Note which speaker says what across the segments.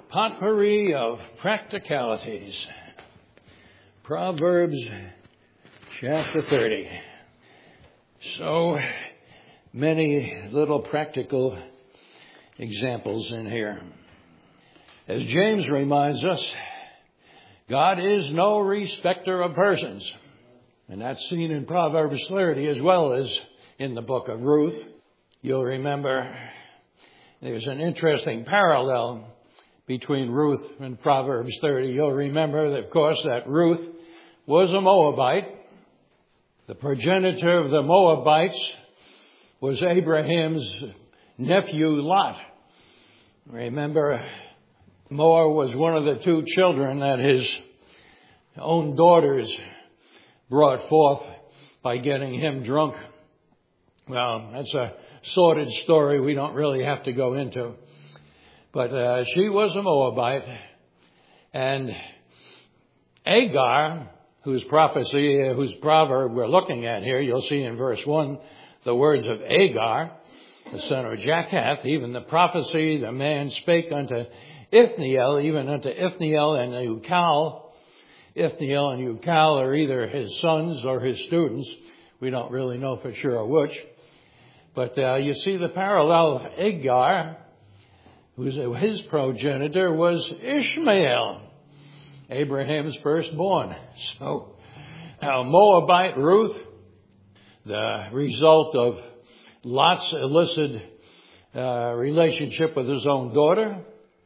Speaker 1: potpourri of practicalities. Proverbs chapter 30. So many little practical examples in here. As James reminds us, God is no respecter of persons. And that's seen in Proverbs 30 as well as in the book of Ruth. You'll remember there's an interesting parallel between Ruth and Proverbs 30. You'll remember, of course, that Ruth was a Moabite. The progenitor of the Moabites was Abraham's nephew Lot. Remember, Moab was one of the two children that his own daughters brought forth by getting him drunk. Well, that's a sordid story we don't really have to go into. But she was a Moabite. And Agar, whose proverb we're looking at here, you'll see in verse 1 the words of Agar, the son of Japheth, even the prophecy, the man spake unto Ithniel, even unto Ithniel and Ucal. Ithniel and Ucal are either his sons or his students. We don't really know for sure which. But you see the parallel of Agar, his progenitor was Ishmael, Abraham's firstborn. So Moabite Ruth, the result of Lot's illicit relationship with his own daughter,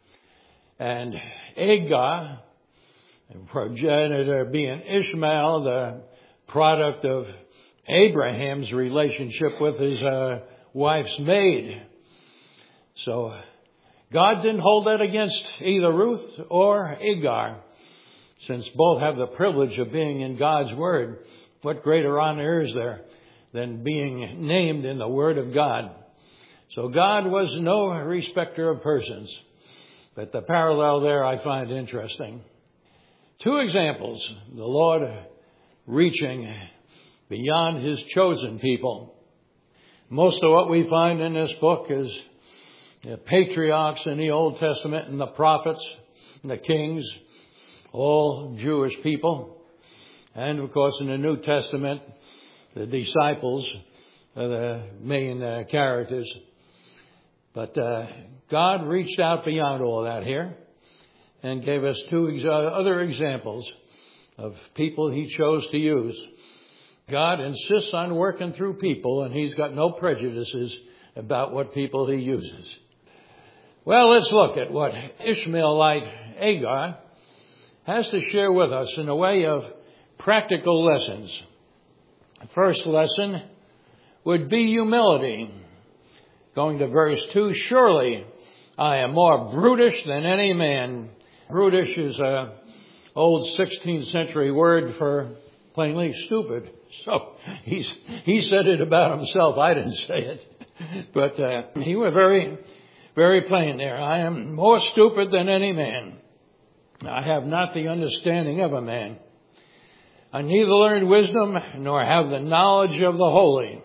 Speaker 1: and Agar, the progenitor being Ishmael, the product of Abraham's relationship with his wife's maid. So God didn't hold that against either Ruth or Agar, since both have the privilege of being in God's Word. What greater honor is there than being named in the Word of God? So God was no respecter of persons. But the parallel there I find interesting. Two examples, the Lord reaching beyond His chosen people. Most of what we find in this book is the patriarchs in the Old Testament and the prophets and the kings, all Jewish people. And of course in the New Testament, the disciples are the main characters. But God reached out beyond all that here and gave us two other examples of people He chose to use. God insists on working through people, and He's got no prejudices about what people He uses. Well, let's look at what Ishmaelite Agar has to share with us in a way of practical lessons. The first lesson would be humility. Going to verse 2, surely I am more brutish than any man. Brutish is an old 16th century word for plainly stupid. So he said it about himself. I didn't say it. But he was very, very plain there. I am more stupid than any man. I have not the understanding of a man. I neither learned wisdom nor have the knowledge of the holy.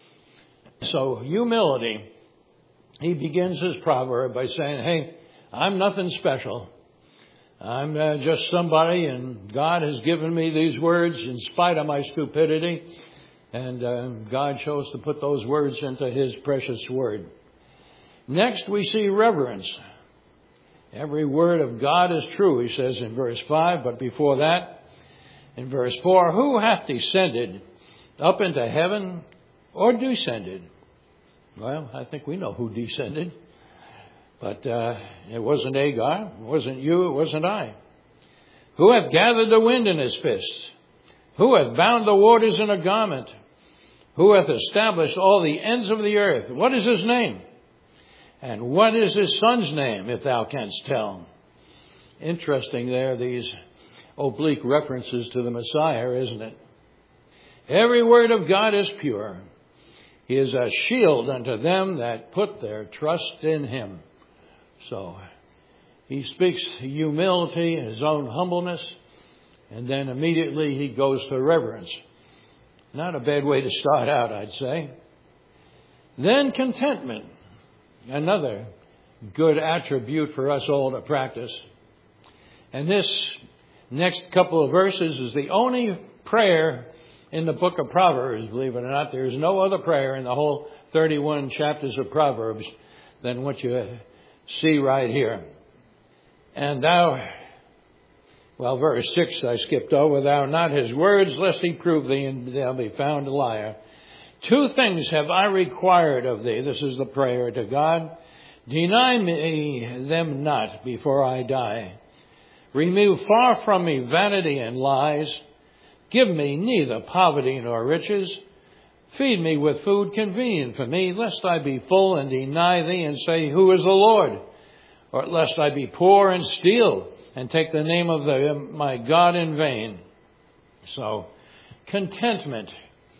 Speaker 1: So humility. He begins his proverb by saying, hey, I'm nothing special. I'm just somebody, and God has given me these words in spite of my stupidity. And God chose to put those words into His precious word. Next, we see reverence. Every word of God is true, he says in verse 5. But before that, in verse 4, who hath descended up into heaven or descended? Well, I think we know who descended. But it wasn't Agar, it wasn't you, it wasn't I. Who hath gathered the wind in his fist? Who hath bound the waters in a garment? Who hath established all the ends of the earth? What is his name? And what is his son's name, if thou canst tell? Interesting there, these oblique references to the Messiah, isn't it? Every word of God is pure. He is a shield unto them that put their trust in Him. So he speaks humility, his own humbleness, and then immediately he goes to reverence. Not a bad way to start out, I'd say. Then contentment, another good attribute for us all to practice. And this next couple of verses is the only prayer in the book of Proverbs, believe it or not. There's no other prayer in the whole 31 chapters of Proverbs than what you see right here. And thou, well, verse 6 I skipped over, thou not his words, lest he prove thee, and they'll be found a liar. 2 things have I required of thee. This is the prayer to God. Deny me them not before I die. Remove far from me vanity and lies. Give me neither poverty nor riches. Feed me with food convenient for me, lest I be full and deny thee and say, who is the Lord? Or lest I be poor and steal and take the name of my God in vain. So, contentment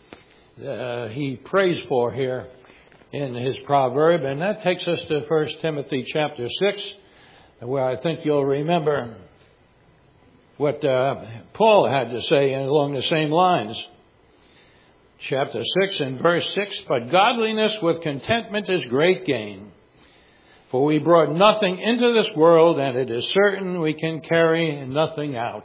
Speaker 1: he prays for here in his proverb. And that takes us to 1 Timothy chapter 6, where I think you'll remember what Paul had to say along the same lines. Chapter 6 and verse 6, but godliness with contentment is great gain. For we brought nothing into this world, and it is certain we can carry nothing out.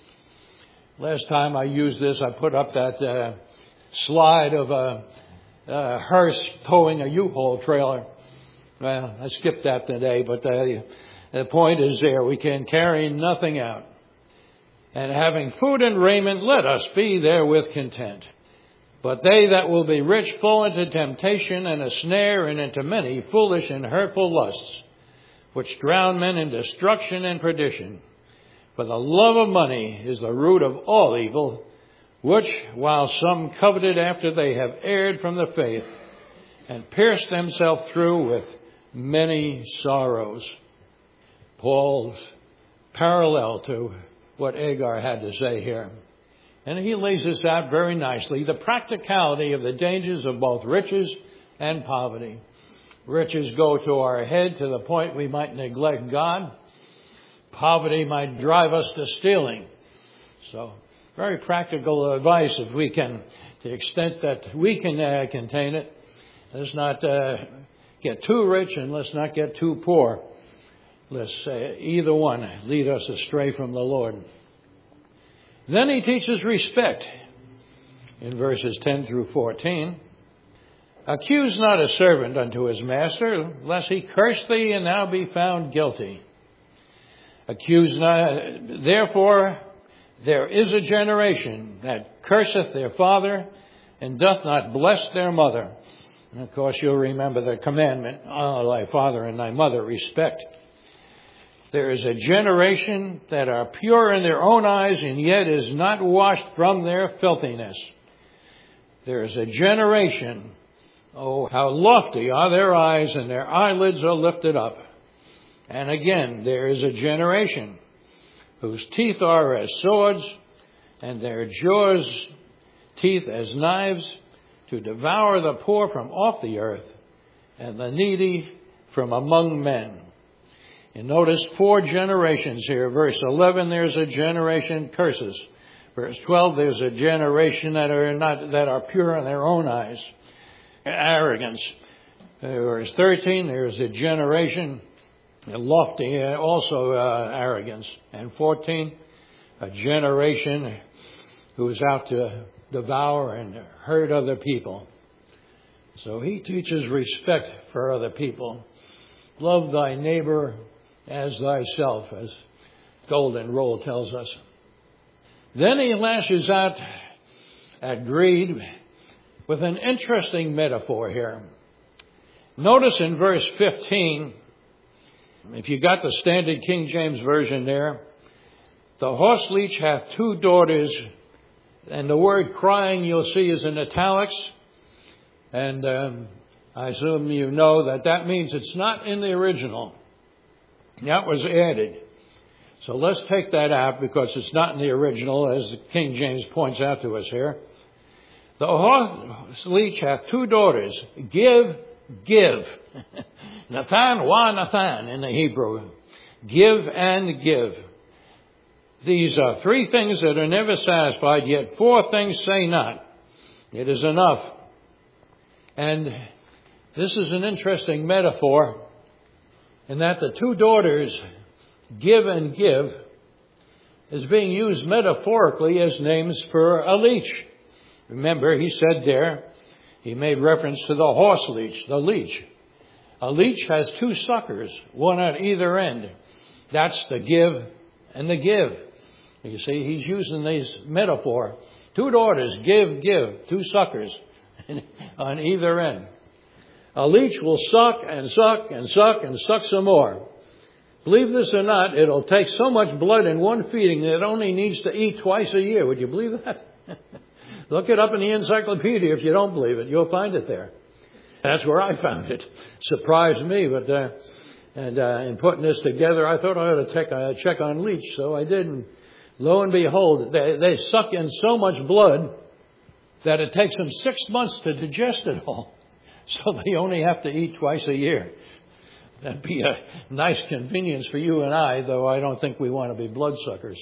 Speaker 1: Last time I used this, I put up that slide of a hearse towing a U-Haul trailer. Well, I skipped that today, but the point is there. We can carry nothing out. And having food and raiment, let us be therewith content. But they that will be rich fall into temptation and a snare, and into many foolish and hurtful lusts, which drown men in destruction and perdition. For the love of money is the root of all evil, which, while some coveted after they have erred from the faith, and pierced themselves through with many sorrows. Paul's parallel to what Agar had to say here. And he lays this out very nicely. The practicality of the dangers of both riches and poverty. Riches go to our head to the point we might neglect God. Poverty might drive us to stealing. So, very practical advice if we can, to the extent that we can contain it. Let's not get too rich and let's not get too poor. Let's either one lead us astray from the Lord. Then he teaches respect in verses 10 through 14. Accuse not a servant unto his master, lest he curse thee and thou be found guilty. Accuse not, therefore there is a generation that curseth their father and doth not bless their mother. And of course you'll remember the commandment, honor thy father and thy mother, respect. There is a generation that are pure in their own eyes, and yet is not washed from their filthiness. There is a generation, oh, how lofty are their eyes, and their eyelids are lifted up. And again, there is a generation whose teeth are as swords, and their jaws teeth as knives, to devour the poor from off the earth, and the needy from among men. And notice 4 generations here. Verse 11, there's a generation curses. Verse 12, there's a generation that are pure in their own eyes. Arrogance. Verse 13, there's a generation lofty, also arrogance. And 14, a generation who is out to devour and hurt other people. So he teaches respect for other people. Love thy neighbor as thyself, as Golden Rule tells us. Then he lashes out at greed with an interesting metaphor here. Notice in verse 15, if you got the Standard King James Version there, the horse leech hath 2 daughters, and the word crying you'll see is in italics, and I assume you know that means it's not in the original. That was added. So let's take that out because it's not in the original, as King James points out to us here. The horse leech hath 2 daughters. Give. Nathan wa Nathan in the Hebrew. Give and give. These are 3 things that are never satisfied, yet 4 things say not. It is enough. And this is an interesting metaphor. and that the two daughters, give and give, is being used metaphorically as names for a leech. Remember, he said there, he made reference to the horse leech, the leech. A leech has two suckers, one at either end. That's the give and the give. You see, he's using this metaphor. Two daughters, give, two suckers on either end. A leech will suck and suck and suck and suck some more. Believe this or not, it'll take so much blood in one feeding that it only needs to eat twice a year. Would you believe that? Look it up in the encyclopedia if you don't believe it. You'll find it there. That's where I found it. Surprised me, but in putting this together, I thought I ought to check on leech, so I did. And lo and behold, they suck in so much blood that it takes them 6 months to digest it all. So they only have to eat twice a year. That'd be a nice convenience for you and I, though I don't think we want to be bloodsuckers.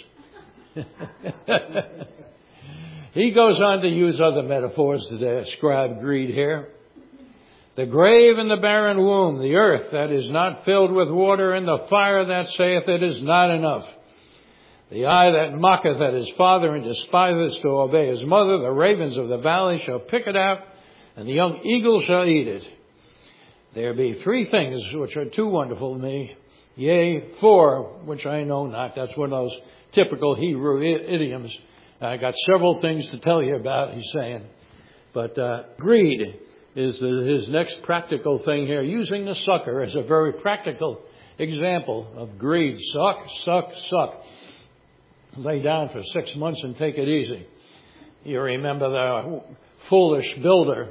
Speaker 1: He goes on to use other metaphors to describe greed here. The grave and the barren womb, the earth that is not filled with water, and the fire that saith it is not enough. The eye that mocketh at his father and despiseth to obey his mother, the ravens of the valley shall pick it out, and the young eagle shall eat it. There be three things which are too wonderful to me, yea, four which I know not. That's one of those typical Hebrew idioms. I got several things to tell you about, he's saying. But greed is his next practical thing here, using the sucker as a very practical example of greed. Suck. Lay down for 6 months and take it easy. You remember the foolish builder.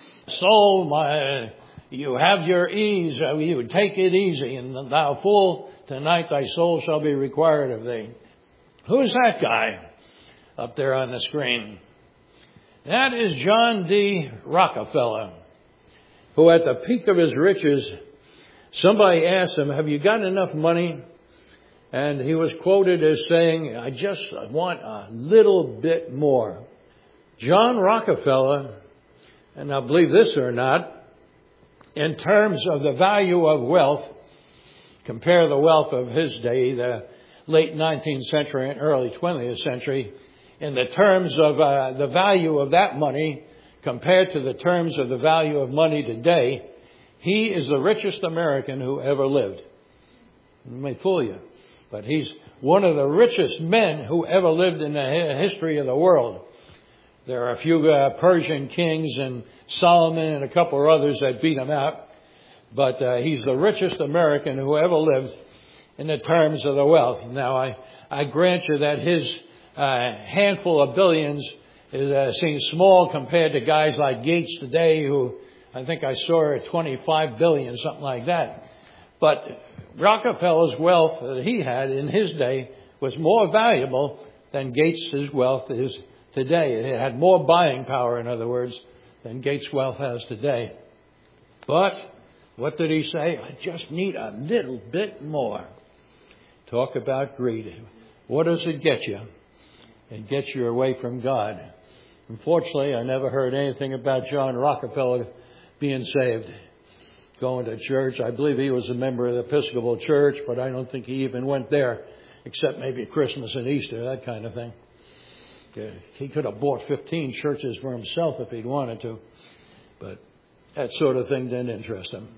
Speaker 1: Soul, you have your ease, you take it easy, and thou fool, tonight thy soul shall be required of thee. Who's that guy up there on the screen? That is John D. Rockefeller, who at the peak of his riches, somebody asked him, have you got enough money? And he was quoted as saying, I just want a little bit more. John Rockefeller, and now believe this or not, in terms of the value of wealth, compare the wealth of his day, the late 19th century and early 20th century, in the terms of the value of that money compared to the terms of the value of money today, he is the richest American who ever lived. It may fool you, but he's one of the richest men who ever lived in the history of the world. There are a few Persian kings and Solomon and a couple of others that beat him out. But he's the richest American who ever lived in the terms of the wealth. Now, I grant you that his handful of billions seems small compared to guys like Gates today, who I think I saw at 25 billion, something like that. But Rockefeller's wealth that he had in his day was more valuable than Gates' wealth is today. It had more buying power, in other words, than Gates' wealth has today. But what did he say? I just need a little bit more. Talk about greed. What does it get you? It gets you away from God. Unfortunately, I never heard anything about John Rockefeller being saved, going to church. I believe he was a member of the Episcopal Church, but I don't think he even went there, except maybe Christmas and Easter, that kind of thing. He could have bought 15 churches for himself if he'd wanted to, but that sort of thing didn't interest him.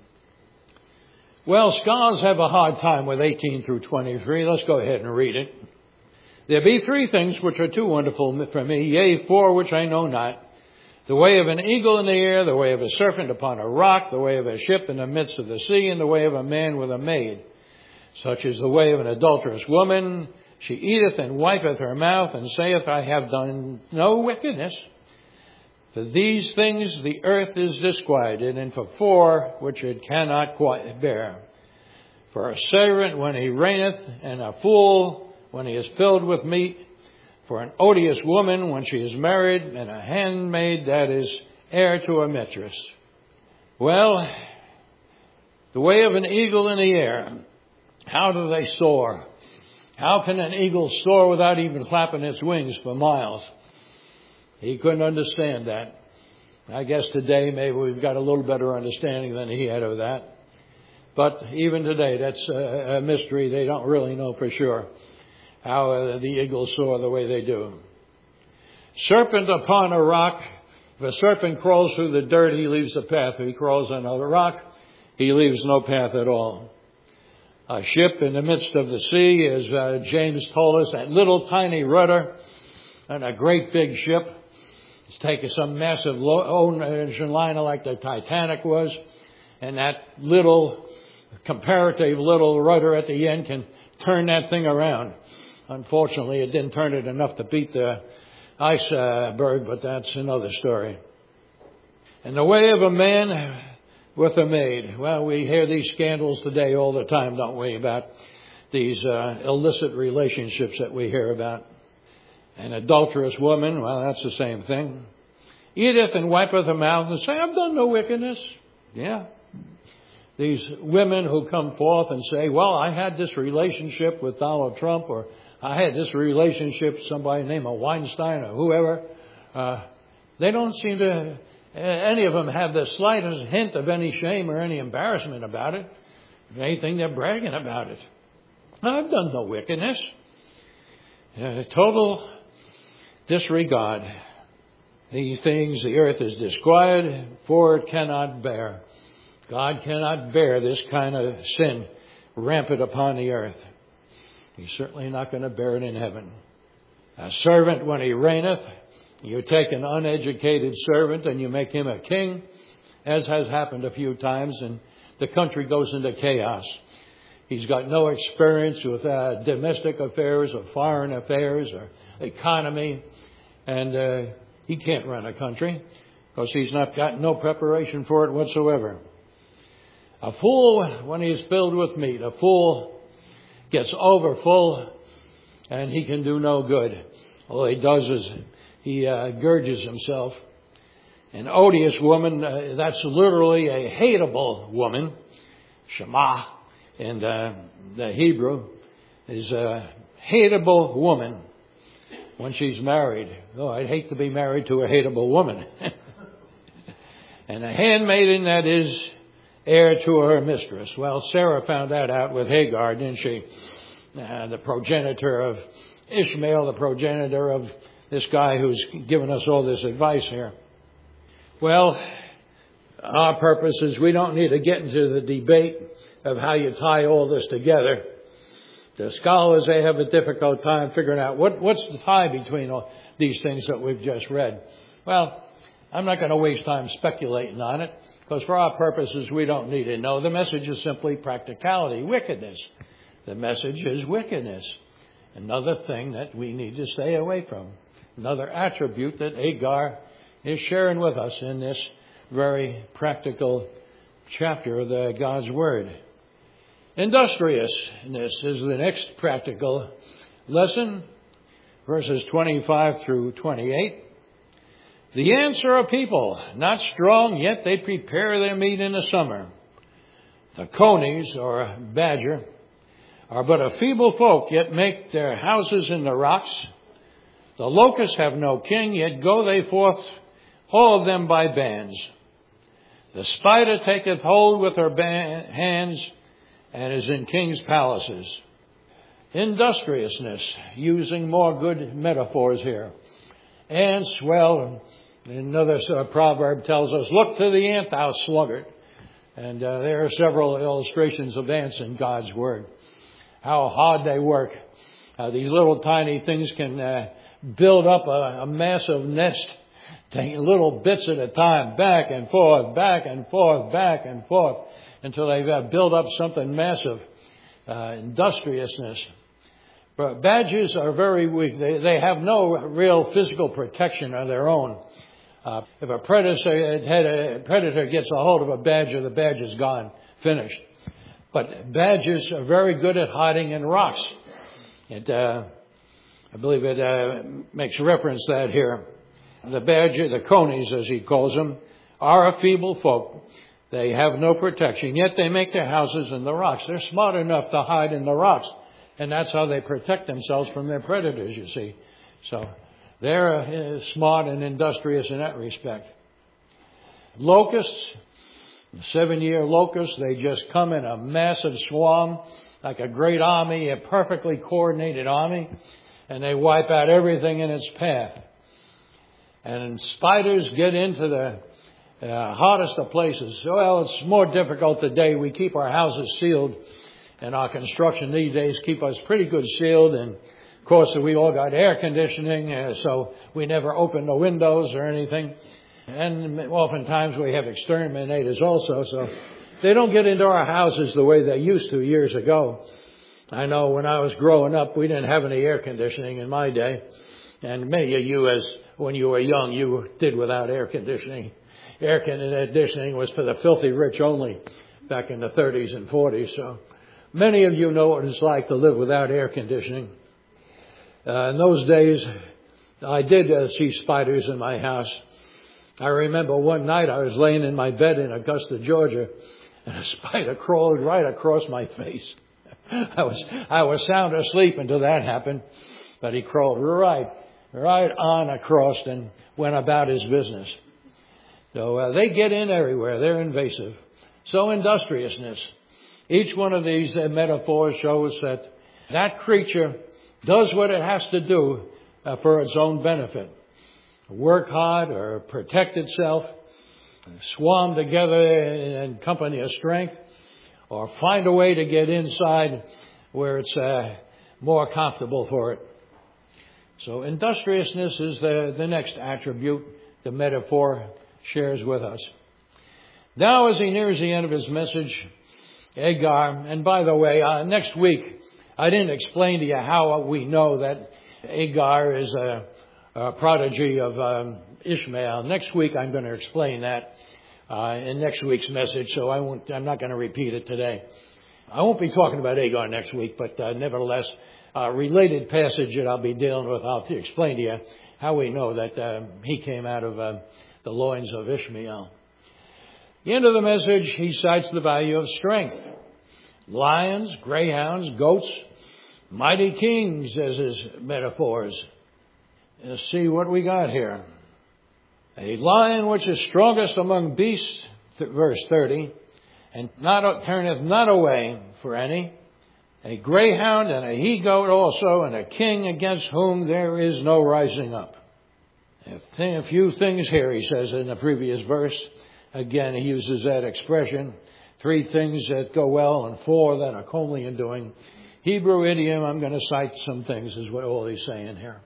Speaker 1: Well, scholars have a hard time with 18 through 23. Let's go ahead and read it. There be three things which are too wonderful for me, yea, four which I know not. The way of an eagle in the air, the way of a serpent upon a rock, the way of a ship in the midst of the sea, and the way of a man with a maid. Such is the way of an adulterous woman. She eateth and wipeth her mouth, and saith, I have done no wickedness. For these things the earth is disquieted, and for four which it cannot quite bear. For a servant when he reigneth, and a fool when he is filled with meat. For an odious woman when she is married, and a handmaid that is heir to a mistress. Well, the way of an eagle in the air. How do they soar? How can an eagle soar without even flapping its wings for miles? He couldn't understand that. I guess today maybe we've got a little better understanding than he had of that. But even today, that's a mystery. They don't really know for sure how the eagles soar the way they do. Serpent upon a rock. If a serpent crawls through the dirt, he leaves a path. If he crawls on a rock, he leaves no path at all. A ship in the midst of the sea, as James told us, that little tiny rudder on a great big ship. It's taken some massive ocean liner like the Titanic was, and that comparative little rudder at the end can turn that thing around. Unfortunately, it didn't turn it enough to beat the iceberg, but that's another story. And the way of a man with a maid. Well, we hear these scandals today all the time, don't we, about these illicit relationships that we hear about. An adulterous woman, well, that's the same thing. Eateth and wipeth her mouth and say, I've done no wickedness. Yeah. These women who come forth and say, well, I had this relationship with Donald Trump, or I had this relationship with somebody named Weinstein or whoever. They don't seem to, any of them have the slightest hint of any shame or any embarrassment about it. If anything, they're bragging about it. I've done no wickedness. Total disregard. These things the earth is disquieted, for it cannot bear. God cannot bear this kind of sin rampant upon the earth. He's certainly not going to bear it in heaven. A servant, when he reigneth, you take an uneducated servant and you make him a king, as has happened a few times, and the country goes into chaos. He's got no experience with domestic affairs or foreign affairs or economy, and he can't run a country because he's not got no preparation for it whatsoever. A fool, when he is filled with meat, a fool gets overfull and he can do no good. All he does is he gorges himself. An odious woman, that's literally a hateable woman. Shema in the Hebrew is a hateable woman when she's married. Oh, I'd hate to be married to a hateable woman. And a handmaiden that is heir to her mistress. Well, Sarah found that out with Hagar, didn't she? The progenitor of Ishmael, the progenitor of this guy who's given us all this advice here. Well, our purpose is we don't need to get into the debate of how you tie all this together. The scholars, they have a difficult time figuring out what's the tie between all these things that we've just read. Well, I'm not going to waste time speculating on it, because for our purposes, we don't need to know. The message is simply practicality, wickedness. The message is wickedness. Another thing that we need to stay away from. Another attribute that Hagar is sharing with us in this very practical chapter of God's Word. Industriousness is the next practical lesson, verses 25 through 28. The ants are a people, not strong, yet they prepare their meat in the summer. The conies, or badger, are but a feeble folk, yet make their houses in the rocks. The locusts have no king, yet go they forth, all of them by bands. The spider taketh hold with her hands, and is in kings' palaces. Industriousness, using more good metaphors here. Ants, well, another proverb tells us, look to the ant, thou sluggard. And there are several illustrations of ants in God's Word. How hard they work. These little tiny things can build up a massive nest, taking little bits at a time, back and forth, back and forth, back and forth, until they've built up something massive. Industriousness. But badgers are very weak. They have no real physical protection of their own. If a predator gets a hold of a badger, the badger's gone, finished. But badgers are very good at hiding in rocks. I believe it makes reference to that here. The badger, the conies as he calls them, are a feeble folk. They have no protection, yet they make their houses in the rocks. They're smart enough to hide in the rocks. And that's how they protect themselves from their predators, you see. So they're smart and industrious in that respect. Locusts, The 7-year locusts, they just come in a massive swarm, like a great army, a perfectly coordinated army, and they wipe out everything in its path. And spiders get into the hardest of places. Well, it's more difficult today. We keep our houses sealed, and our construction these days keep us pretty good sealed. And of course, we all got air conditioning, so we never open the windows or anything. And oftentimes we have exterminators also, so they don't get into our houses the way they used to years ago. I know when I was growing up, we didn't have any air conditioning in my day. And many of you, when you were young, you did without air conditioning. Air conditioning was for the filthy rich only back in the 30s and 40s. So many of you know what it's like to live without air conditioning. In those days, I did see spiders in my house. I remember one night I was laying in my bed in Augusta, Georgia, and a spider crawled right across my face. I was sound asleep until that happened, but he crawled right on across and went about his business. So they get in everywhere. They're invasive. So industriousness. Each one of these metaphors shows that creature does what it has to do for its own benefit. Work hard or protect itself, swarm together in company of strength, or find a way to get inside where it's more comfortable for it. So industriousness is the next attribute the metaphor shares with us. Now as he nears the end of his message, Agar, and by the way, next week, I didn't explain to you how we know that Agar is a prodigy of Ishmael. Next week I'm going to explain that in next week's message, so I'm not going to repeat it today. I won't be talking about Agar next week, but nevertheless, a related passage that I'll be dealing with, I'll explain to you how we know that he came out of the loins of Ishmael. The end of the message, he cites the value of strength. Lions, greyhounds, goats, mighty kings as his metaphors. Let's see what we got here. A lion which is strongest among beasts, verse 30, and turneth not away for any. A greyhound and a he-goat also, and a king against whom there is no rising up. A few things here, he says in the previous verse. Again, he uses that expression. 3 things that go well and 4 that are comely in doing. Hebrew idiom, I'm going to cite some things, is what all he's saying here.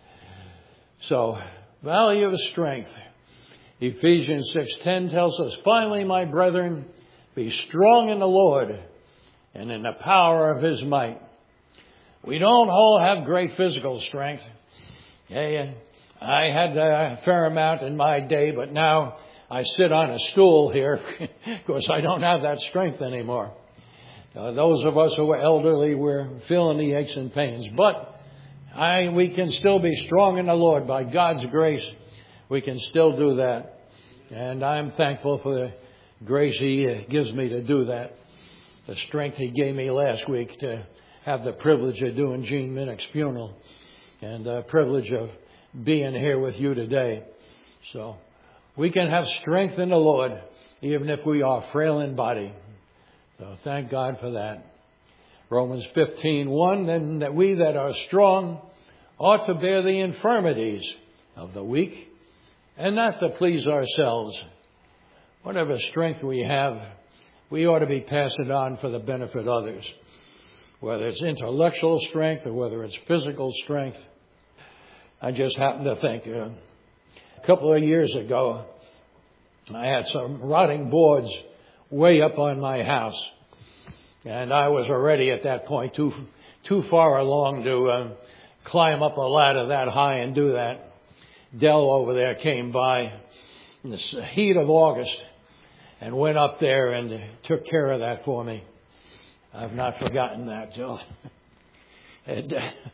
Speaker 1: So, value of strength. Ephesians 6:10 tells us, finally, my brethren, be strong in the Lord and in the power of his might. We don't all have great physical strength. I had a fair amount in my day, but now I sit on a stool here because I don't have that strength anymore. Those of us who are elderly, we're feeling the aches and pains. But we can still be strong in the Lord. By God's grace, we can still do that. And I'm thankful for the grace he gives me to do that. The strength he gave me last week to have the privilege of doing Gene Minnick's funeral. And the privilege of being here with you today. So we can have strength in the Lord, even if we are frail in body. So thank God for that. Romans 15:1, then that we that are strong ought to bear the infirmities of the weak and not to please ourselves. Whatever strength we have, we ought to be passing on for the benefit of others. Whether it's intellectual strength or whether it's physical strength. I just happened to think, a couple of years ago, I had some rotting boards way up on my house. And I was already at that point too far along to climb up a ladder that high and do that. Dell over there came by in the heat of August and went up there and took care of that for me. I've not forgotten that, Jill. And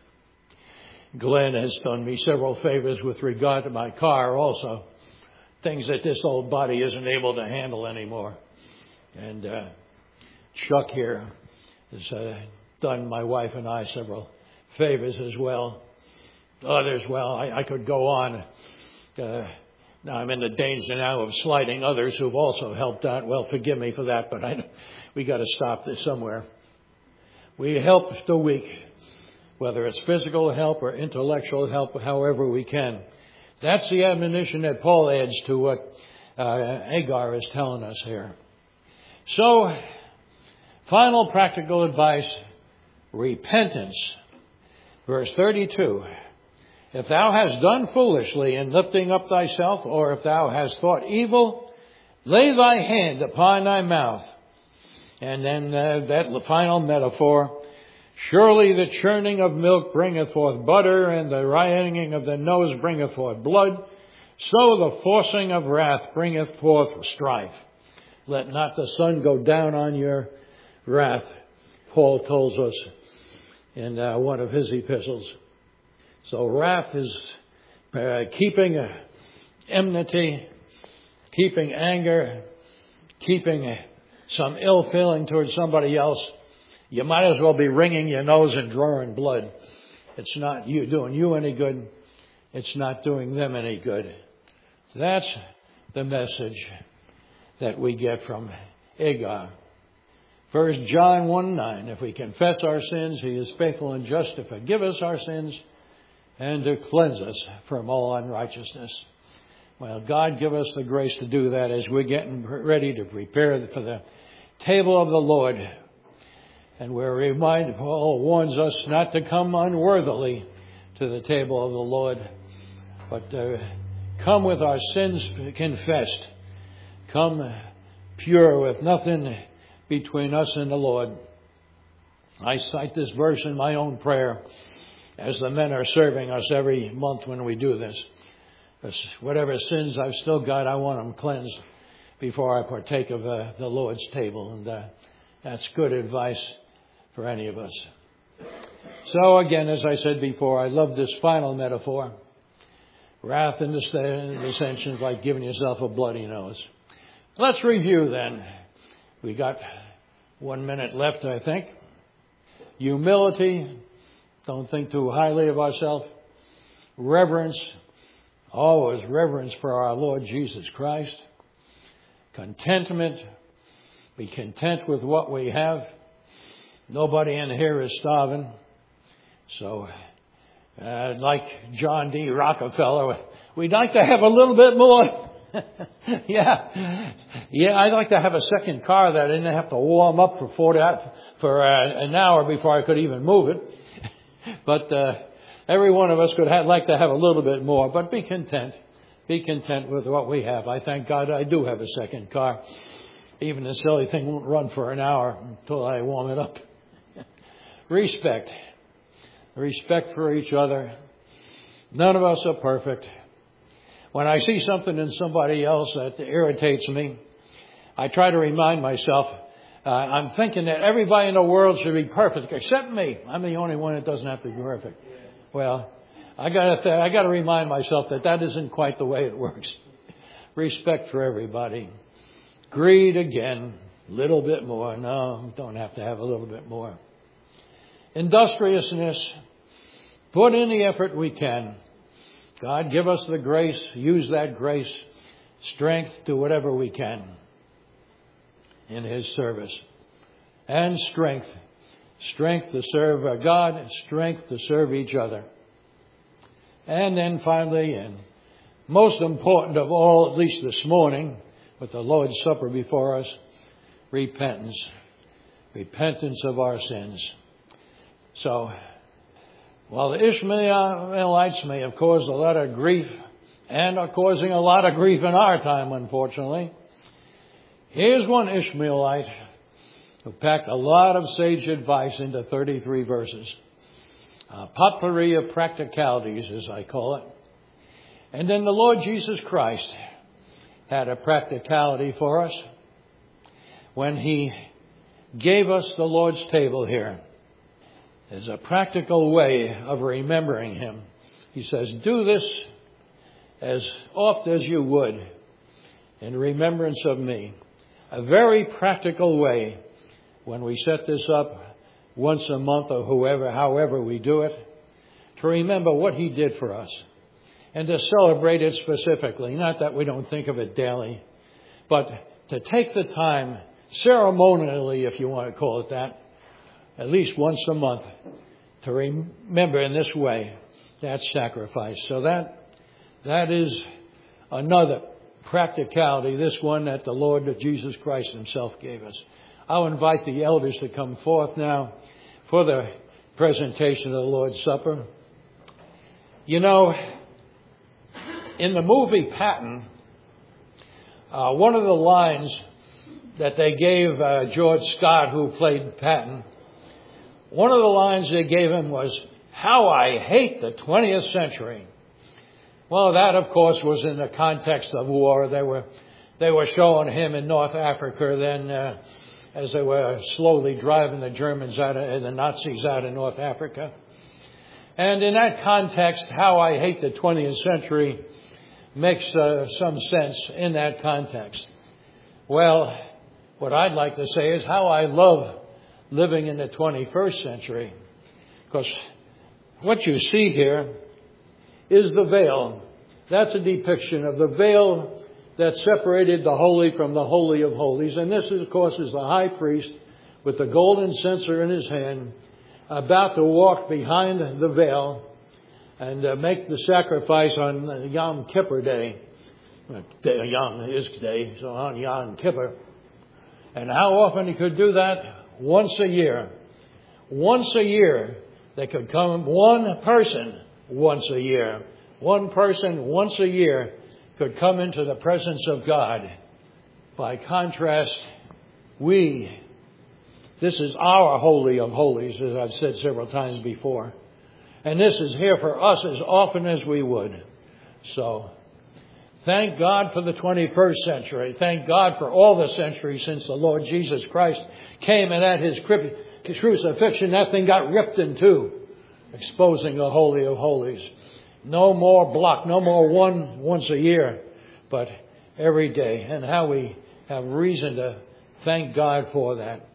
Speaker 1: Glenn has done me several favors with regard to my car also. Things that this old body isn't able to handle anymore. And Chuck here has done my wife and I several favors as well. Others, well, I could go on. Now I'm in the danger now of slighting others who've also helped out. Well, forgive me for that, but we got to stop this somewhere. We help the weak, whether it's physical help or intellectual help, however we can. That's the admonition that Paul adds to what Agar is telling us here. So, final practical advice, repentance. Verse 32. If thou hast done foolishly in lifting up thyself, or if thou hast thought evil, lay thy hand upon thy mouth. And then that final metaphor, surely the churning of milk bringeth forth butter, and the wringing of the nose bringeth forth blood. So the forcing of wrath bringeth forth strife. Let not the sun go down on your wrath, Paul tells us in one of his epistles. So wrath is keeping enmity, keeping anger, keeping some ill feeling towards somebody else. You might as well be wringing your nose and drawing blood. It's not doing you any good. It's not doing them any good. That's the message that we get from Agar. 1 John 1:9, if we confess our sins, He is faithful and just to forgive us our sins and to cleanse us from all unrighteousness. Well, God give us the grace to do that as we're getting ready to prepare for the table of the Lord. And we're reminded, Paul warns us not to come unworthily to the table of the Lord, but come with our sins confessed. Come pure with nothing between us and the Lord. I cite this verse in my own prayer as the men are serving us every month when we do this. Because whatever sins I've still got, I want them cleansed before I partake of the Lord's table. And that's good advice for any of us. So again, as I said before, I love this final metaphor. Wrath and dissension is like giving yourself a bloody nose. Let's review then. We got 1 minute left, I think. Humility. Don't think too highly of ourselves. Reverence. Always reverence for our Lord Jesus Christ. Contentment. Be content with what we have. Nobody in here is starving. So, like John D. Rockefeller, we'd like to have a little bit more. Yeah, I'd like to have a second car that I didn't have to warm up for an hour before I could even move it. But every one of us like to have a little bit more. But be content. Be content with what we have. I thank God I do have a second car. Even the silly thing won't run for an hour until I warm it up. Respect. Respect for each other. None of us are perfect. When I see something in somebody else that irritates me, I try to remind myself, I'm thinking that everybody in the world should be perfect except me. I'm the only one that doesn't have to be perfect. Well, I got to remind myself that isn't quite the way it works. Respect for everybody. Greed again, little bit more. No, don't have to have a little bit more. Industriousness. Put in the effort we can. God, give us the grace. Use that grace. Strength to whatever we can in His service. And strength. Strength to serve God. Strength to serve each other. And then finally, and most important of all, at least this morning, with the Lord's Supper before us, repentance. Repentance of our sins. So, while the Ishmaelites may have caused a lot of grief and are causing a lot of grief in our time, unfortunately, here's one Ishmaelite who packed a lot of sage advice into 33 verses. A potpourri of practicalities, as I call it. And then the Lord Jesus Christ had a practicality for us when He gave us the Lord's table here. There's a practical way of remembering Him. He says, do this as oft as you would in remembrance of me. A very practical way when we set this up once a month or however we do it, to remember what He did for us. and to celebrate it specifically. Not that we don't think of it daily, but to take the time, ceremonially, if you want to call it that, at least once a month, to remember in this way that sacrifice. So that is another practicality, this one that the Lord Jesus Christ himself gave us. I'll invite the elders to come forth now for the presentation of the Lord's Supper. You know, in the movie Patton, one of the lines that they gave George Scott, who played Patton, one of the lines they gave him was, "How I hate the 20th century." Well, that, of course, was in the context of war. They were showing him in North Africa then as they were slowly driving the Germans the Nazis out of North Africa. And in that context, "How I hate the 20th century" makes some sense in that context. Well, what I'd like to say is how I love living in the 21st century. Because what you see here is the veil. That's a depiction of the veil that separated the holy from the Holy of Holies. And this, of course, is the high priest with the golden censer in his hand, about to walk behind the veil and make the sacrifice on Yom Kippur Day. Yom is day, so on Yom Kippur. And how often he could do that? Once a year. Once a year, they could come, one person once a year. One person once a year could come into the presence of God. By contrast, this is our Holy of Holies, as I've said several times before. And this is here for us as often as we would. So, thank God for the 21st century. Thank God for all the centuries since the Lord Jesus Christ came, and at his crucifixion, that thing got ripped in two, exposing the Holy of Holies. No more block, no more once a year, but every day. And how we have reason to thank God for that.